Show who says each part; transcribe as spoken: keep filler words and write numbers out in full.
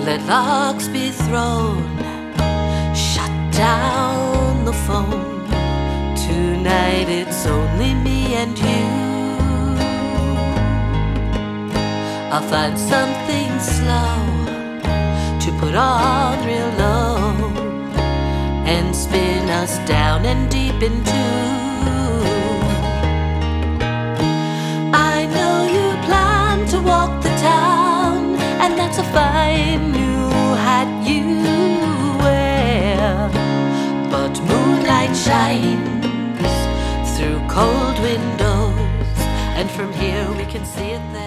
Speaker 1: Let locks be thrown, shut down the phone. Tonight it's only me and you. I'll find something slow to put on real low and spin us down and deep into. I know you plan to walk the town, and that's a fine new hat you wear, but moonlight shines through cold windows, and from here we can see it there.